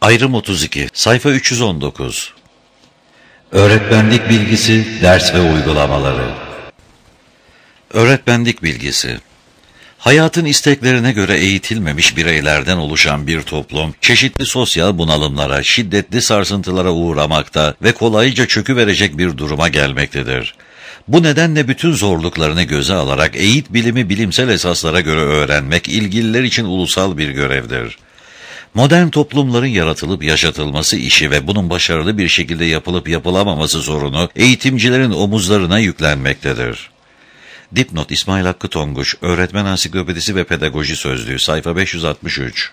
Ayrım 32, sayfa 319. Öğretmenlik bilgisi, ders ve uygulamaları. Öğretmenlik bilgisi. Hayatın isteklerine göre eğitilmemiş bireylerden oluşan bir toplum, çeşitli sosyal bunalımlara, şiddetli sarsıntılara uğramakta ve kolayca çöküverecek bir duruma gelmektedir. Bu nedenle bütün zorluklarını göze alarak eğit bilimi bilimsel esaslara göre öğrenmek ilgililer için ulusal bir görevdir. Modern toplumların yaratılıp yaşatılması işi ve bunun başarılı bir şekilde yapılıp yapılamaması sorunu eğitimcilerin omuzlarına yüklenmektedir. Dipnot İsmail Hakkı Tonguç, Öğretmen Ansiklopedisi ve Pedagoji Sözlüğü, sayfa 563.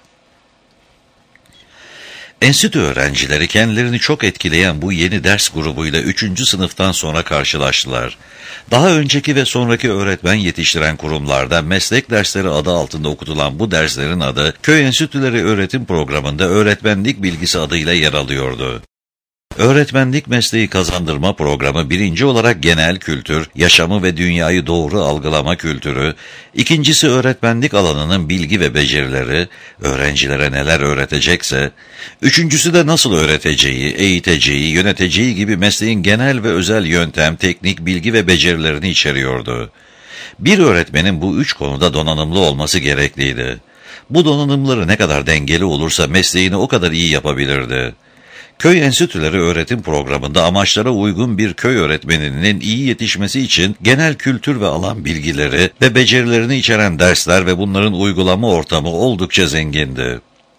Enstitü öğrencileri kendilerini çok etkileyen bu yeni ders grubuyla 3. sınıftan sonra karşılaştılar. Daha önceki ve sonraki öğretmen yetiştiren kurumlarda meslek dersleri adı altında okutulan bu derslerin adı, Köy Enstitüleri Öğretim Programı'nda öğretmenlik bilgisi adıyla yer alıyordu. Öğretmenlik mesleği kazandırma programı birinci olarak genel kültür, yaşamı ve dünyayı doğru algılama kültürü, ikincisi öğretmenlik alanının bilgi ve becerileri, öğrencilere neler öğretecekse, üçüncüsü de nasıl öğreteceği, eğiteceği, yöneteceği gibi mesleğin genel ve özel yöntem, teknik, bilgi ve becerilerini içeriyordu. Bir öğretmenin bu üç konuda donanımlı olması gerekliydi. Bu donanımları ne kadar dengeli olursa mesleğini o kadar iyi yapabilirdi. Köy Enstitüleri Öğretim Programı'nda amaçlara uygun bir köy öğretmeninin iyi yetişmesi için genel kültür ve alan bilgileri ve becerilerini içeren dersler ve bunların uygulama ortamı oldukça zengindi.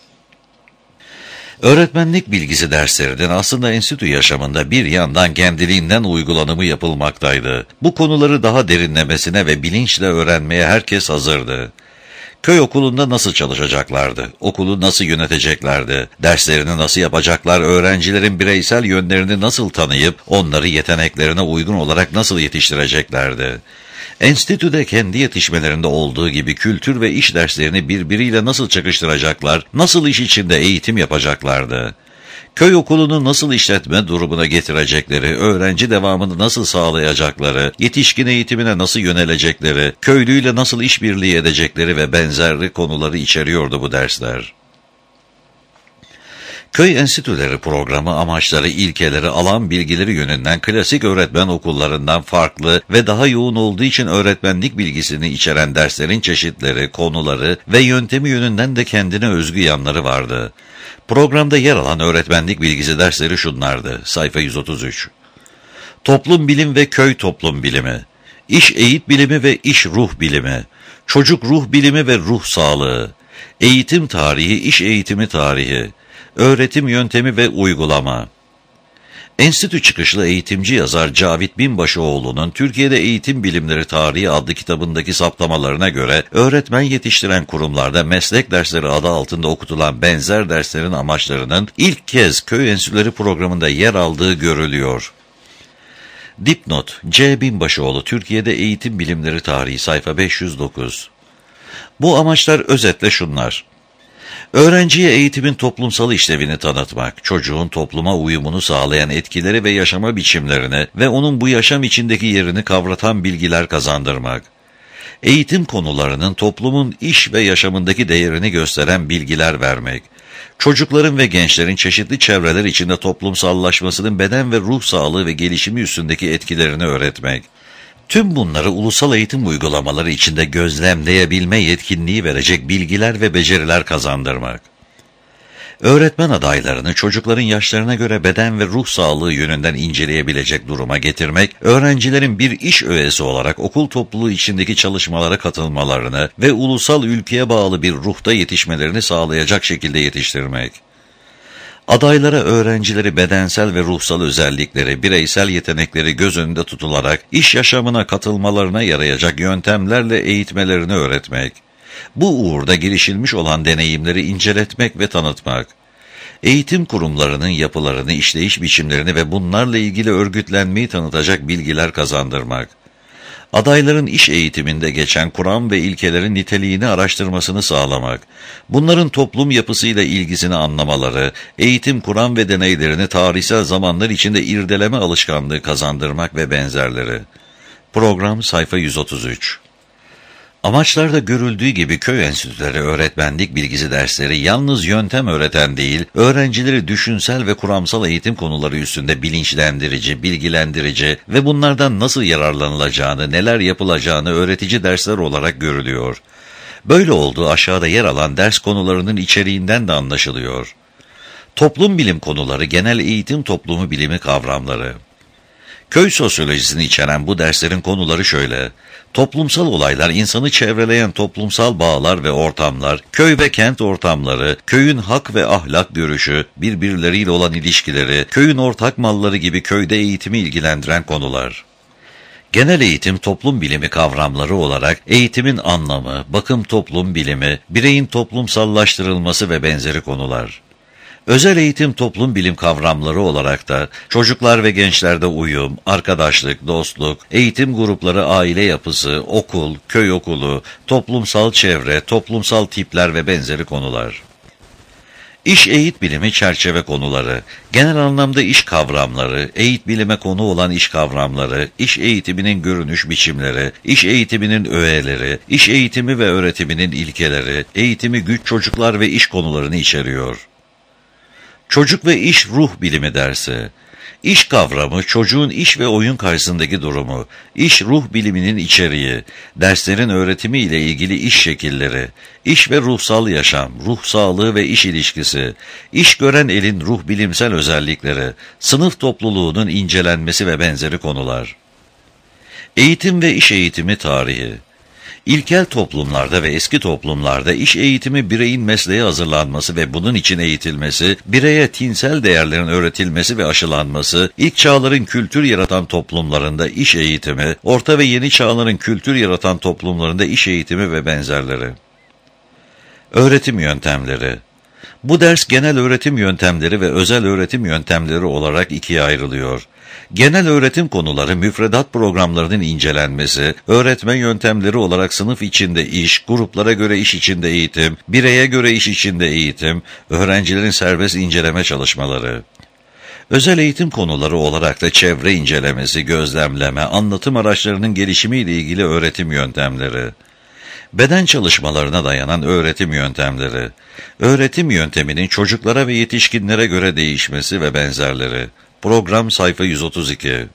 Öğretmenlik bilgisi derslerinin aslında enstitü yaşamında bir yandan kendiliğinden uygulanımı yapılmaktaydı. Bu konuları daha derinlemesine ve bilinçle öğrenmeye herkes hazırdı. Köy okulunda nasıl çalışacaklardı? Okulu nasıl yöneteceklerdi? Derslerini nasıl yapacaklar? Öğrencilerin bireysel yönlerini nasıl tanıyıp onları yeteneklerine uygun olarak nasıl yetiştireceklerdi? Enstitüde kendi yetişmelerinde olduğu gibi kültür ve iş derslerini birbiriyle nasıl çakıştıracaklar? Nasıl iş içinde eğitim yapacaklardı? Köy okulunu nasıl işletme durumuna getirecekleri, öğrenci devamını nasıl sağlayacakları, yetişkin eğitimine nasıl yönelecekleri, köylüyle nasıl işbirliği edecekleri ve benzeri konuları içeriyordu bu dersler. Köy Enstitüleri programı amaçları, ilkeleri, alan bilgileri yönünden klasik öğretmen okullarından farklı ve daha yoğun olduğu için öğretmenlik bilgisini içeren derslerin çeşitleri, konuları ve yöntemi yönünden de kendine özgü yanları vardı. Programda yer alan öğretmenlik bilgisi dersleri şunlardı. Sayfa 133. Toplum bilim ve köy toplum bilimi, iş eğit bilimi ve iş ruh bilimi, çocuk ruh bilimi ve ruh sağlığı, eğitim tarihi, iş eğitimi tarihi, öğretim yöntemi ve uygulama. Enstitü çıkışlı eğitimci yazar Cavit Binbaşıoğlu'nun Türkiye'de Eğitim Bilimleri Tarihi adlı kitabındaki saptamalarına göre öğretmen yetiştiren kurumlarda meslek dersleri adı altında okutulan benzer derslerin amaçlarının ilk kez Köy Enstitüleri programında yer aldığı görülüyor. Dipnot C. Binbaşıoğlu Türkiye'de Eğitim Bilimleri Tarihi sayfa 509. Bu amaçlar özetle şunlar. Öğrenciye eğitimin toplumsal işlevini tanıtmak, çocuğun topluma uyumunu sağlayan etkileri ve yaşama biçimlerini ve onun bu yaşam içindeki yerini kavratan bilgiler kazandırmak. Eğitim konularının toplumun iş ve yaşamındaki değerini gösteren bilgiler vermek. Çocukların ve gençlerin çeşitli çevreler içinde toplumsallaşmasının beden ve ruh sağlığı ve gelişimi üstündeki etkilerini öğretmek. Tüm bunları ulusal eğitim uygulamaları içinde gözlemleyebilme yetkinliği verecek bilgiler ve beceriler kazandırmak. Öğretmen adaylarını çocukların yaşlarına göre beden ve ruh sağlığı yönünden inceleyebilecek duruma getirmek, öğrencilerin bir iş öğesi olarak okul topluluğu içindeki çalışmalara katılmalarını ve ulusal ülkeye bağlı bir ruhta yetişmelerini sağlayacak şekilde yetiştirmek. Adaylara öğrencileri bedensel ve ruhsal özellikleri, bireysel yetenekleri göz önünde tutularak iş yaşamına katılmalarına yarayacak yöntemlerle eğitmelerini öğretmek. Bu uğurda girişilmiş olan deneyimleri inceletmek ve tanıtmak. Eğitim kurumlarının yapılarını, işleyiş biçimlerini ve bunlarla ilgili örgütlenmeyi tanıtacak bilgiler kazandırmak. Adayların iş eğitiminde geçen kuram ve ilkelerin niteliğini araştırmasını sağlamak, bunların toplum yapısıyla ilgisini anlamaları, eğitim kuram ve deneylerini tarihsel zamanlar içinde irdeleme alışkanlığı kazandırmak ve benzerleri. Program sayfa 133. Amaçlarda görüldüğü gibi köy enstitüleri öğretmenlik bilgisi dersleri yalnız yöntem öğreten değil, öğrencileri düşünsel ve kuramsal eğitim konuları üstünde bilinçlendirici, bilgilendirici ve bunlardan nasıl yararlanılacağını, neler yapılacağını öğretici dersler olarak görülüyor. Böyle olduğu aşağıda yer alan ders konularının içeriğinden de anlaşılıyor. Toplum bilim konuları, genel eğitim toplumu bilimi kavramları. Köy sosyolojisini içeren bu derslerin konuları şöyle: toplumsal olaylar, insanı çevreleyen toplumsal bağlar ve ortamlar, köy ve kent ortamları, köyün hak ve ahlak görüşü, birbirleriyle olan ilişkileri, köyün ortak malları gibi köyde eğitimi ilgilendiren konular. Genel eğitim toplum bilimi kavramları olarak eğitimin anlamı, bakım toplum bilimi, bireyin toplumsallaştırılması ve benzeri konular. Özel eğitim toplum bilim kavramları olarak da çocuklar ve gençlerde uyum, arkadaşlık, dostluk, eğitim grupları, aile yapısı, okul, köy okulu, toplumsal çevre, toplumsal tipler ve benzeri konular. İş eğit bilimi çerçeve konuları, genel anlamda iş kavramları, eğit bilime konu olan iş kavramları, iş eğitiminin görünüş biçimleri, iş eğitiminin öğeleri, iş eğitimi ve öğretiminin ilkeleri, eğitimi güç çocuklar ve iş konularını içeriyor. Çocuk ve iş ruh bilimi dersi. İş kavramı, çocuğun iş ve oyun karşısındaki durumu, iş ruh biliminin içeriği, derslerin öğretimi ile ilgili iş şekilleri, iş ve ruhsal yaşam, ruh sağlığı ve iş ilişkisi, iş gören elin ruh bilimsel özellikleri, sınıf topluluğunun incelenmesi ve benzeri konular. Eğitim ve iş eğitimi tarihi. İlkel toplumlarda ve eski toplumlarda iş eğitimi bireyin mesleğe hazırlanması ve bunun için eğitilmesi, bireye tinsel değerlerin öğretilmesi ve aşılanması, ilk çağların kültür yaratan toplumlarında iş eğitimi, orta ve yeni çağların kültür yaratan toplumlarında iş eğitimi ve benzerleri. Öğretim yöntemleri. Bu ders genel öğretim yöntemleri ve özel öğretim yöntemleri olarak ikiye ayrılıyor. Genel öğretim konuları müfredat programlarının incelenmesi, öğretme yöntemleri olarak sınıf içinde iş, gruplara göre iş içinde eğitim, bireye göre iş içinde eğitim, öğrencilerin serbest inceleme çalışmaları. Özel eğitim konuları olarak da çevre incelemesi, gözlemleme, anlatım araçlarının gelişimiyle ilgili öğretim yöntemleri. Beden çalışmalarına dayanan öğretim yöntemleri, öğretim yönteminin çocuklara ve yetişkinlere göre değişmesi ve benzerleri. Program sayfa 132.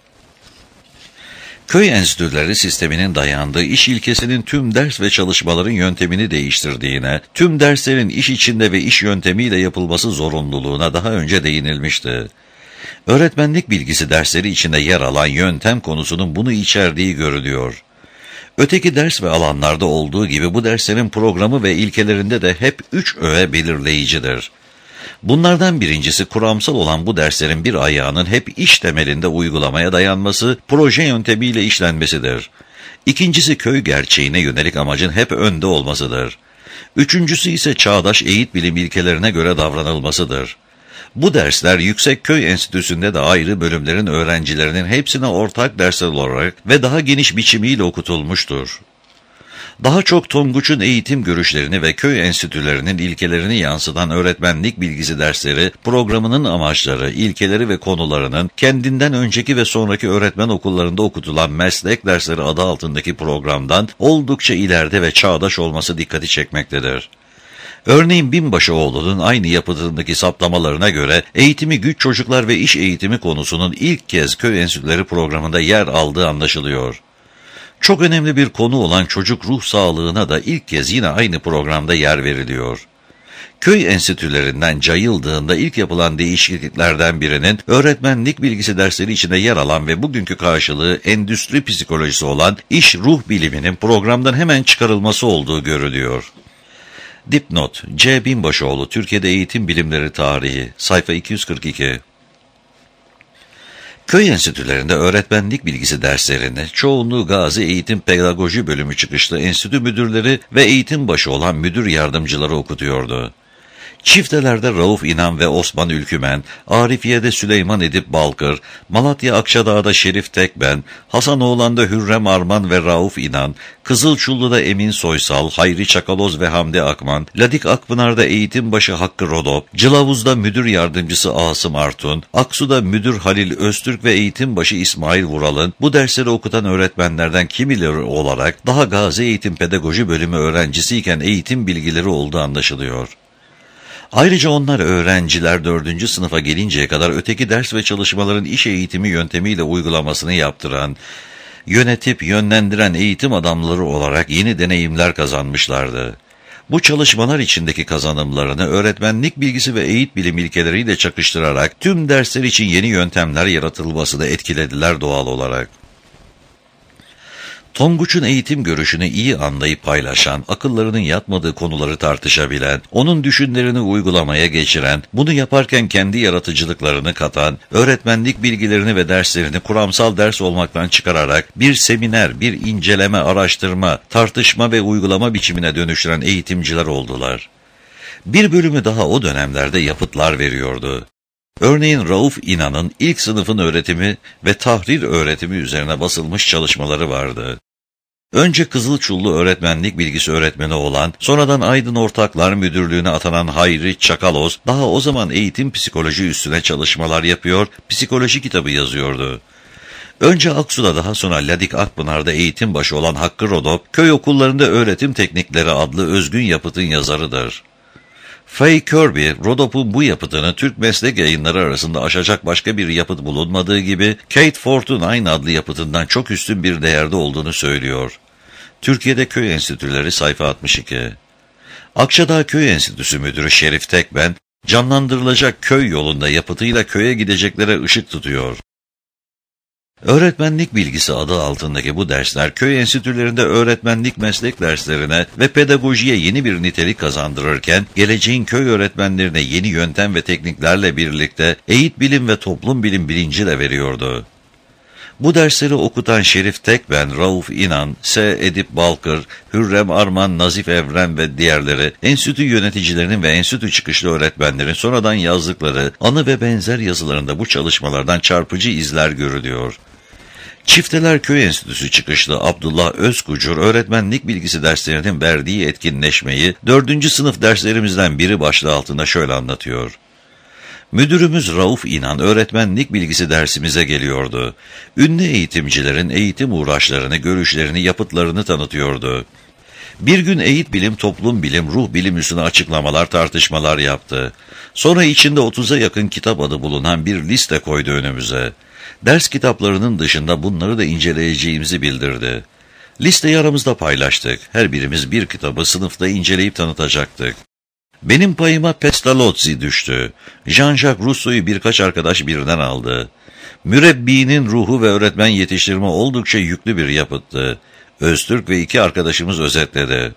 Köy enstitüleri sisteminin dayandığı iş ilkesinin tüm ders ve çalışmaların yöntemini değiştirdiğine, tüm derslerin iş içinde ve iş yöntemiyle yapılması zorunluluğuna daha önce değinilmişti. Öğretmenlik bilgisi dersleri içinde yer alan yöntem konusunun bunu içerdiği görülüyor. Öteki ders ve alanlarda olduğu gibi bu derslerin programı ve ilkelerinde de hep 3 öğe belirleyicidir. Bunlardan birincisi, kuramsal olan bu derslerin bir ayağının hep iş temelinde uygulamaya dayanması, proje yöntemiyle işlenmesidir. İkincisi, köy gerçeğine yönelik amacın hep önde olmasıdır. Üçüncüsü ise çağdaş eğit bilim ilkelerine göre davranılmasıdır. Bu dersler Yüksekköy Enstitüsü'nde de ayrı bölümlerin öğrencilerinin hepsine ortak dersler olarak ve daha geniş biçimiyle okutulmuştur. Daha çok Tonguç'un eğitim görüşlerini ve köy enstitülerinin ilkelerini yansıtan öğretmenlik bilgisi dersleri, programının amaçları, ilkeleri ve konularının kendinden önceki ve sonraki öğretmen okullarında okutulan meslek dersleri adı altındaki programdan oldukça ileride ve çağdaş olması dikkati çekmektedir. Örneğin Binbaşıoğlu'nun aynı yapıtındaki saptamalarına göre eğitimi güç çocuklar ve iş eğitimi konusunun ilk kez köy enstitüleri programında yer aldığı anlaşılıyor. Çok önemli bir konu olan çocuk ruh sağlığına da ilk kez yine aynı programda yer veriliyor. Köy enstitülerinden cayıldığında ilk yapılan değişikliklerden birinin öğretmenlik bilgisi dersleri içinde yer alan ve bugünkü karşılığı endüstri psikolojisi olan iş ruh biliminin programdan hemen çıkarılması olduğu görülüyor. Dipnot: C. Binbaşıoğlu, Türkiye'de Eğitim Bilimleri Tarihi, sayfa 242. Köy enstitülerinde öğretmenlik bilgisi derslerini çoğunluğu Gazi Eğitim Pedagoji Bölümü çıkışlı enstitü müdürleri ve eğitim başı olan müdür yardımcıları okutuyordu. Çiftelerde Rauf İnan ve Osman Ülkümen, Arifiye'de Süleyman Edip Balkır, Malatya Akçadağ'da Şerif Tekben, Hasanoğlan'da Hürrem Arman ve Rauf İnan, Kızılçullu'da Emin Soysal, Hayri Çakaloz ve Hamdi Akman, Ladik Akpınar'da Eğitimbaşı Hakkı Rodop, Cılavuz'da Müdür Yardımcısı Asım Artun, Aksu'da Müdür Halil Öztürk ve Eğitimbaşı İsmail Vural'ın bu dersleri okutan öğretmenlerden kimileri olarak daha Gazi Eğitim Pedagoji Bölümü öğrencisiyken eğitim bilgileri olduğu anlaşılıyor. Ayrıca onlar öğrenciler 4. sınıfa gelinceye kadar öteki ders ve çalışmaların iş eğitimi yöntemiyle uygulamasını yaptıran, yönetip yönlendiren eğitim adamları olarak yeni deneyimler kazanmışlardı. Bu çalışmalar içindeki kazanımlarını öğretmenlik bilgisi ve eğit bilim ilkeleriyle çakıştırarak tüm dersler için yeni yöntemler yaratılmasını etkilediler doğal olarak. Tonguç'un eğitim görüşünü iyi anlayıp paylaşan, akıllarının yatmadığı konuları tartışabilen, onun düşünlerini uygulamaya geçiren, bunu yaparken kendi yaratıcılıklarını katan, öğretmenlik bilgilerini ve derslerini kuramsal ders olmaktan çıkararak bir seminer, bir inceleme, araştırma, tartışma ve uygulama biçimine dönüştüren eğitimciler oldular. Bir bölümü daha o dönemlerde yapıtlar veriyordu. Örneğin Rauf İnan'ın ilk sınıfın öğretimi ve tahrir öğretimi üzerine basılmış çalışmaları vardı. Önce Kızılçullu öğretmenlik bilgisi öğretmeni olan, sonradan Aydın Ortaklar Müdürlüğü'ne atanan Hayri Çakaloz, daha o zaman eğitim psikoloji üstüne çalışmalar yapıyor, psikoloji kitabı yazıyordu. Önce Aksu'da daha sonra Ladik Akpınar'da eğitim başı olan Hakkı Rodop, köy okullarında öğretim teknikleri adlı özgün yapıtın yazarıdır. Fay Kirby, Rodop'un bu yapıtını Türk meslek yayınları arasında aşacak başka bir yapıt bulunmadığı gibi, Kate Ford'un aynı adlı yapıtından çok üstün bir değerde olduğunu söylüyor. Türkiye'de Köy Enstitüleri sayfa 62. Akçadağ Köy Enstitüsü Müdürü Şerif Tekben, canlandırılacak köy yolunda yapıtıyla köye gideceklere ışık tutuyor. Öğretmenlik bilgisi adı altındaki bu dersler köy enstitülerinde öğretmenlik meslek derslerine ve pedagojiye yeni bir nitelik kazandırırken, geleceğin köy öğretmenlerine yeni yöntem ve tekniklerle birlikte eğit bilim ve toplum bilim bilinci de veriyordu. Bu dersleri okutan Şerif Tekben, Rauf İnan, S. Edip Balkır, Hürrem Arman, Nazif Evren ve diğerleri, enstitü yöneticilerinin ve enstitü çıkışlı öğretmenlerin sonradan yazdıkları anı ve benzer yazılarında bu çalışmalardan çarpıcı izler görülüyor. Çifteler Köy Enstitüsü çıkışlı Abdullah Özkucur, öğretmenlik bilgisi derslerinin verdiği etkinleşmeyi 4. sınıf derslerimizden biri başlığı altında şöyle anlatıyor. Müdürümüz Rauf İnan öğretmenlik bilgisi dersimize geliyordu. Ünlü eğitimcilerin eğitim uğraşlarını, görüşlerini, yapıtlarını tanıtıyordu. Bir gün eğit bilim, toplum bilim, ruh bilim üstüne açıklamalar, tartışmalar yaptı. Sonra içinde 30'a yakın kitap adı bulunan bir liste koydu önümüze. Ders kitaplarının dışında bunları da inceleyeceğimizi bildirdi. Listeyi aramızda paylaştık. Her birimiz bir kitabı sınıfta inceleyip tanıtacaktık. Benim payıma Pestalozzi düştü. Jean-Jacques Rousseau'yu birkaç arkadaş birden aldı. Mürebbinin ruhu ve öğretmen yetiştirme oldukça yüklü bir yapıttı. Öztürk ve 2 arkadaşımız özetledi.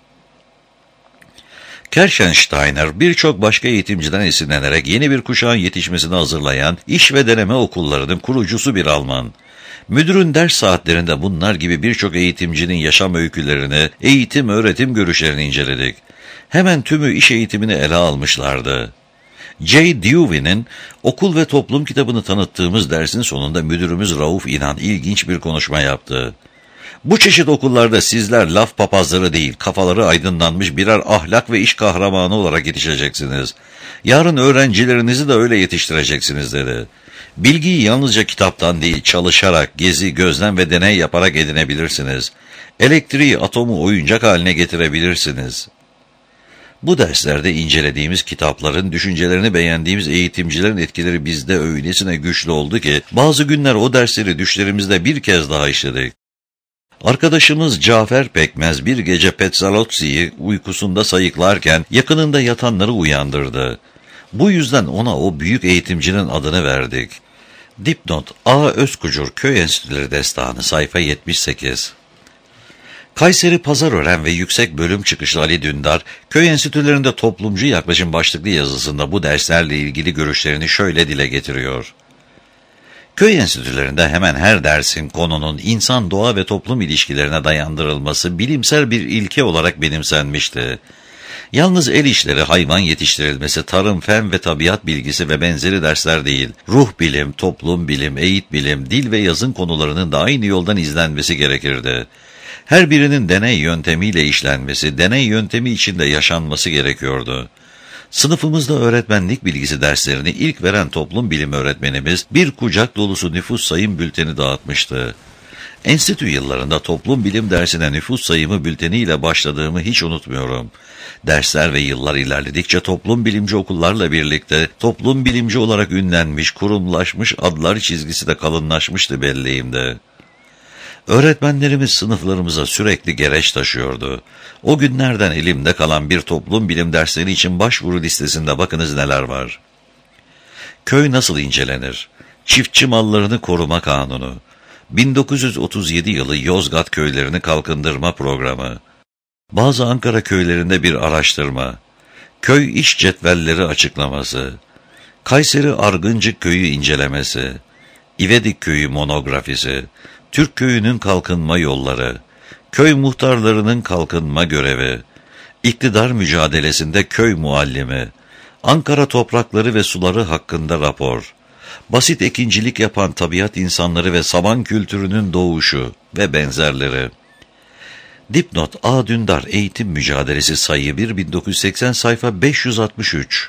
Kirchensteiner birçok başka eğitimciden esinlenerek yeni bir kuşağın yetişmesini hazırlayan iş ve deneme okullarının kurucusu bir Alman. Müdürün ders saatlerinde bunlar gibi birçok eğitimcinin yaşam öykülerini, eğitim, öğretim görüşlerini inceledik. Hemen tümü iş eğitimini ele almışlardı. J. Dewey'nin Okul ve Toplum kitabını tanıttığımız dersin sonunda müdürümüz Rauf İnan ilginç bir konuşma yaptı. Bu çeşit okullarda sizler laf papazları değil, kafaları aydınlanmış birer ahlak ve iş kahramanı olarak yetişeceksiniz. Yarın öğrencilerinizi de öyle yetiştireceksiniz dedi. Bilgiyi yalnızca kitaptan değil, çalışarak, gezi, gözlem ve deney yaparak edinebilirsiniz. Elektriği, atomu oyuncak haline getirebilirsiniz. Bu derslerde incelediğimiz kitapların, düşüncelerini beğendiğimiz eğitimcilerin etkileri bizde öylesine güçlü oldu ki, bazı günler o dersleri düşlerimizde bir kez daha işledik. Arkadaşımız Cafer Pekmez bir gece Pestalozzi'yi uykusunda sayıklarken yakınında yatanları uyandırdı. Bu yüzden ona o büyük eğitimcinin adını verdik. Dipnot A. Özkucur Köy Enstitüleri Destanı sayfa 78. Kayseri Pazarören ve Yüksek Bölüm çıkışlı Ali Dündar, köy enstitülerinde toplumcu yaklaşım başlıklı yazısında bu derslerle ilgili görüşlerini şöyle dile getiriyor. Köy enstitülerinde hemen her dersin konunun insan, doğa ve toplum ilişkilerine dayandırılması bilimsel bir ilke olarak benimsenmişti. Yalnız el işleri, hayvan yetiştirilmesi, tarım, fen ve tabiat bilgisi ve benzeri dersler değil, ruh bilim, toplum bilim, eğit bilim, dil ve yazın konularının da aynı yoldan izlenmesi gerekirdi. Her birinin deney yöntemiyle işlenmesi, deney yöntemi içinde yaşanması gerekiyordu. Sınıfımızda öğretmenlik bilgisi derslerini ilk veren toplum bilimi öğretmenimiz bir kucak dolusu nüfus sayım bülteni dağıtmıştı. Enstitü yıllarında toplum bilim dersine nüfus sayımı bülteniyle başladığımı hiç unutmuyorum. Dersler ve yıllar ilerledikçe toplum bilimci okullarla birlikte toplum bilimci olarak ünlenmiş, kurumlaşmış adlar çizgisi de kalınlaşmıştı belleğimde. Öğretmenlerimiz sınıflarımıza sürekli gereç taşıyordu. O günlerden elimde kalan bir toplum bilim dersleri için başvuru listesinde bakınız neler var. Köy nasıl incelenir? Çiftçi mallarını koruma kanunu. 1937 yılı Yozgat köylerini kalkındırma programı. Bazı Ankara köylerinde bir araştırma. Köy iş cetvelleri açıklaması. Kayseri Argıncık köyü incelemesi. İvedik köyü monografisi. Türk köyünün kalkınma yolları. Köy muhtarlarının kalkınma görevi. İktidar mücadelesinde köy muallimi. Ankara toprakları ve suları hakkında rapor. Basit ekincilik yapan tabiat insanları ve saman kültürünün doğuşu ve benzerleri. Dipnot A. Dündar Eğitim Mücadelesi sayı 1 1980 sayfa 563.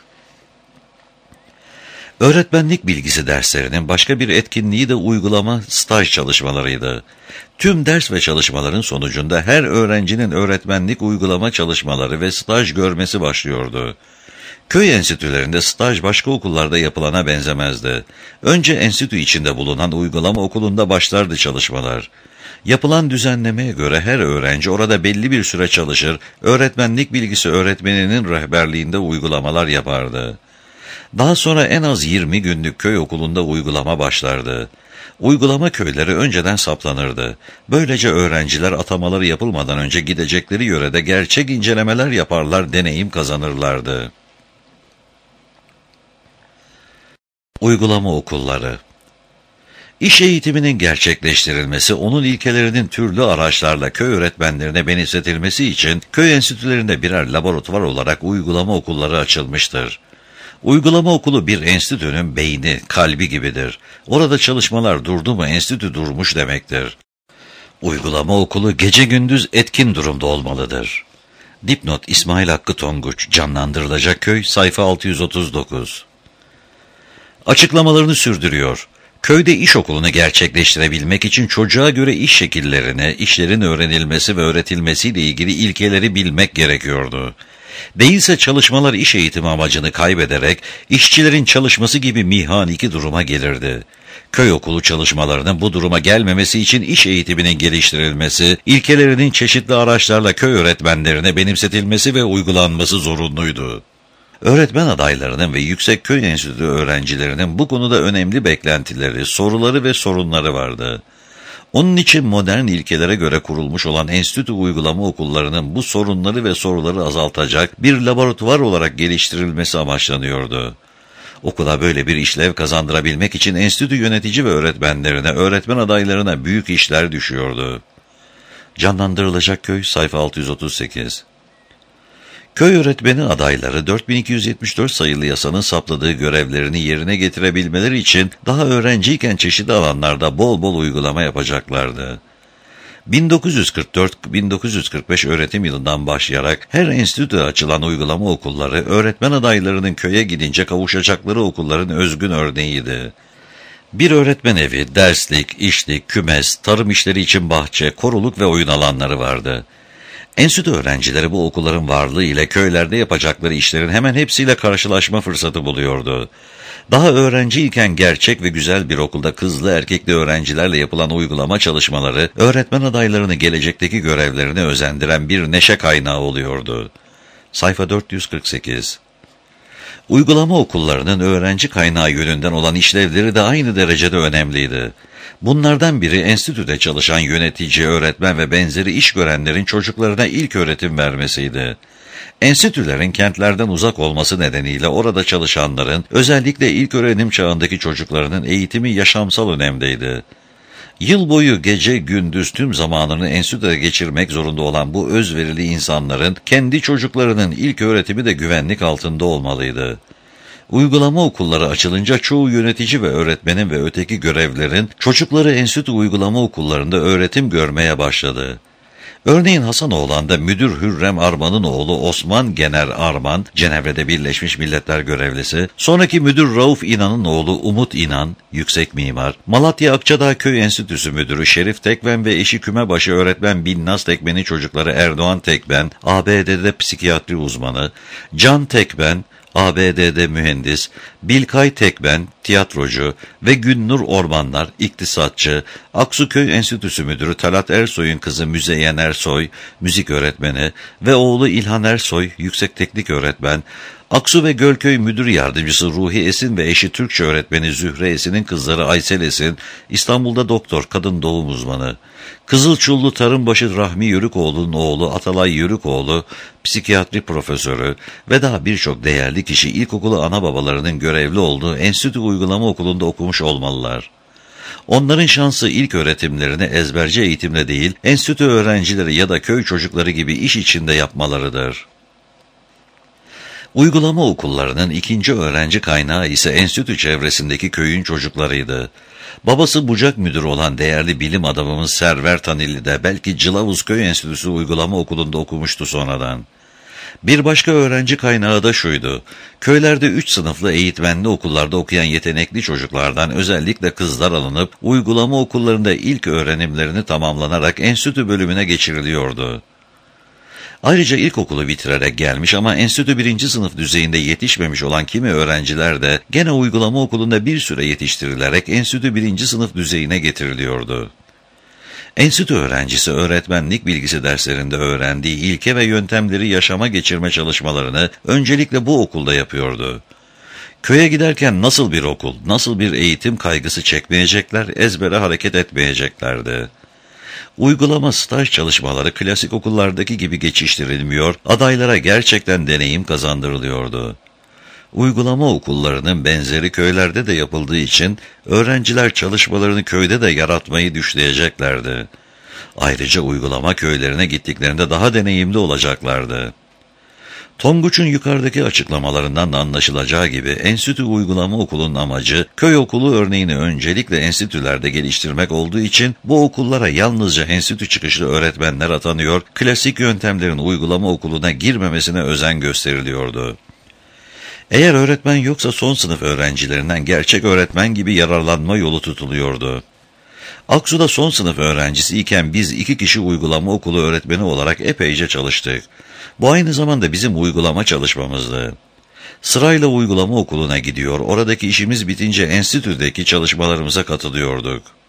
Öğretmenlik bilgisi derslerinin başka bir etkinliği de uygulama staj çalışmalarıydı. Tüm ders ve çalışmaların sonucunda her öğrencinin öğretmenlik uygulama çalışmaları ve staj görmesi başlıyordu. Köy enstitülerinde staj başka okullarda yapılana benzemezdi. Önce enstitü içinde bulunan uygulama okulunda başlardı çalışmalar. Yapılan düzenlemeye göre her öğrenci orada belli bir süre çalışır, öğretmenlik bilgisi öğretmeninin rehberliğinde uygulamalar yapardı. Daha sonra en az 20 günlük köy okulunda uygulama başlardı. Uygulama köyleri önceden saptanırdı. Böylece öğrenciler atamaları yapılmadan önce gidecekleri yörede gerçek incelemeler yaparlar, deneyim kazanırlardı. Uygulama okulları. İş eğitiminin gerçekleştirilmesi, onun ilkelerinin türlü araçlarla köy öğretmenlerine benimsetilmesi için köy enstitülerinde birer laboratuvar olarak uygulama okulları açılmıştır. Uygulama okulu bir enstitünün beyni, kalbi gibidir. Orada çalışmalar durdu mu enstitü durmuş demektir. Uygulama okulu gece gündüz etkin durumda olmalıdır. Dipnot İsmail Hakkı Tonguç, Canlandırılacak Köy, sayfa 639. Açıklamalarını sürdürüyor. Köyde iş okulunu gerçekleştirebilmek için çocuğa göre iş şekillerini, işlerin öğrenilmesi ve öğretilmesiyle ilgili ilkeleri bilmek gerekiyordu. Değilse çalışmalar iş eğitimi amacını kaybederek işçilerin çalışması gibi mihaniki duruma gelirdi. Köy okulu çalışmalarının bu duruma gelmemesi için iş eğitiminin geliştirilmesi, ilkelerinin çeşitli araçlarla köy öğretmenlerine benimsetilmesi ve uygulanması zorunluydu. Öğretmen adaylarının ve Yüksekköy Enstitüsü öğrencilerinin bu konuda önemli beklentileri, soruları ve sorunları vardı. Onun için modern ilkelere göre kurulmuş olan enstitü uygulama okullarının bu sorunları ve soruları azaltacak bir laboratuvar olarak geliştirilmesi amaçlanıyordu. Okula böyle bir işlev kazandırabilmek için enstitü yönetici ve öğretmenlerine, öğretmen adaylarına büyük işler düşüyordu. Canlandırılacak Köy, sayfa 638. Köy öğretmeni adayları 4274 sayılı yasanın sapladığı görevlerini yerine getirebilmeleri için daha öğrenciyken çeşitli alanlarda bol bol uygulama yapacaklardı. 1944-1945 öğretim yılından başlayarak her enstitüde açılan uygulama okulları öğretmen adaylarının köye gidince kavuşacakları okulların özgün örneğiydi. Bir öğretmen evi, derslik, işlik, kümes, tarım işleri için bahçe, koruluk ve oyun alanları vardı. Enstitü öğrencileri bu okulların varlığı ile köylerde yapacakları işlerin hemen hepsiyle karşılaşma fırsatı buluyordu. Daha öğrenciyken gerçek ve güzel bir okulda kızlı erkekli öğrencilerle yapılan uygulama çalışmaları, öğretmen adaylarını gelecekteki görevlerine özendiren bir neşe kaynağı oluyordu. Sayfa 448. Uygulama okullarının öğrenci kaynağı yönünden olan işlevleri de aynı derecede önemliydi. Bunlardan biri enstitüde çalışan yönetici, öğretmen ve benzeri iş görenlerin çocuklarına ilk öğretim vermesiydi. Enstitülerin kentlerden uzak olması nedeniyle orada çalışanların, özellikle ilk öğrenim çağındaki çocuklarının eğitimi yaşamsal önemdeydi. Yıl boyu gece gündüz tüm zamanını enstitüde geçirmek zorunda olan bu özverili insanların kendi çocuklarının ilk öğretimi de güvenlik altında olmalıydı. Uygulama okulları açılınca çoğu yönetici ve öğretmenin ve öteki görevlerin çocukları enstitü uygulama okullarında öğretim görmeye başladı. Örneğin Hasanoğlan'da müdür Hürrem Arman'ın oğlu Osman Gener Arman, Cenevre'de Birleşmiş Milletler görevlisi, sonraki müdür Rauf İnan'ın oğlu Umut İnan, yüksek mimar, Malatya Akçadağ Köy Enstitüsü müdürü Şerif Tekben ve eşi kümebaşı öğretmen Binnaz Tekben'in çocukları Erdoğan Tekben, ABD'de psikiyatri uzmanı, Can Tekben, ABD'de mühendis, Bilkay Tekben, tiyatrocu ve Günnur Ormanlar, iktisatçı, Aksuköy Enstitüsü Müdürü Talat Ersoy'un kızı Müzeyyen Ersoy, müzik öğretmeni ve oğlu İlhan Ersoy, yüksek teknik öğretmen, Aksu ve Gölköy Müdür Yardımcısı Ruhi Esin ve eşi Türkçe öğretmeni Zühre Esin'in kızları Aysel Esin, İstanbul'da doktor, kadın doğum uzmanı, Kızılçullu Tarımbaşı Rahmi Yörükoğlu'nun oğlu Atalay Yörükoğlu, psikiyatri profesörü ve daha birçok değerli kişi ilkokulu ana babalarının görevli olduğu enstitü uygulama okulunda okumuş olmalılar. Onların şansı ilk öğretimlerini ezberci eğitimle değil, enstitü öğrencileri ya da köy çocukları gibi iş içinde yapmalarıdır. Uygulama okullarının ikinci öğrenci kaynağı ise enstitü çevresindeki köyün çocuklarıydı. Babası bucak müdürü olan değerli bilim adamımız Server Tanilli de belki Cılavuz Köy Enstitüsü uygulama okulunda okumuştu sonradan. Bir başka öğrenci kaynağı da şuydu: köylerde 3 sınıflı eğitmenli okullarda okuyan yetenekli çocuklardan özellikle kızlar alınıp uygulama okullarında ilk öğrenimlerini tamamlanarak enstitü bölümüne geçiriliyordu. Ayrıca ilkokulu bitirerek gelmiş ama enstitü 1. sınıf düzeyinde yetişmemiş olan kimi öğrenciler de gene uygulama okulunda bir süre yetiştirilerek enstitü 1. sınıf düzeyine getiriliyordu. Enstitü öğrencisi öğretmenlik bilgisi derslerinde öğrendiği ilke ve yöntemleri yaşama geçirme çalışmalarını öncelikle bu okulda yapıyordu. Köye giderken nasıl bir okul, nasıl bir eğitim kaygısı çekmeyecekler, ezbere hareket etmeyeceklerdi. Uygulama staj çalışmaları klasik okullardaki gibi geçiştirilmiyor, adaylara gerçekten deneyim kazandırılıyordu. Uygulama okullarının benzeri köylerde de yapıldığı için öğrenciler çalışmalarını köyde de yaratmayı düşleyeceklerdi. Ayrıca uygulama köylerine gittiklerinde daha deneyimli olacaklardı. Tonguç'un yukarıdaki açıklamalarından da anlaşılacağı gibi enstitü uygulama okulunun amacı köy okulu örneğini öncelikle enstitülerde geliştirmek olduğu için bu okullara yalnızca enstitü çıkışlı öğretmenler atanıyor, klasik yöntemlerin uygulama okuluna girmemesine özen gösteriliyordu. Eğer öğretmen yoksa son sınıf öğrencilerinden gerçek öğretmen gibi yararlanma yolu tutuluyordu. Aksu'da son sınıf öğrencisi iken biz 2 kişi uygulama okulu öğretmeni olarak epeyce çalıştık. Bu aynı zamanda bizim uygulama çalışmamızdı. Sırayla uygulama okuluna gidiyor, oradaki işimiz bitince enstitüdeki çalışmalarımıza katılıyorduk.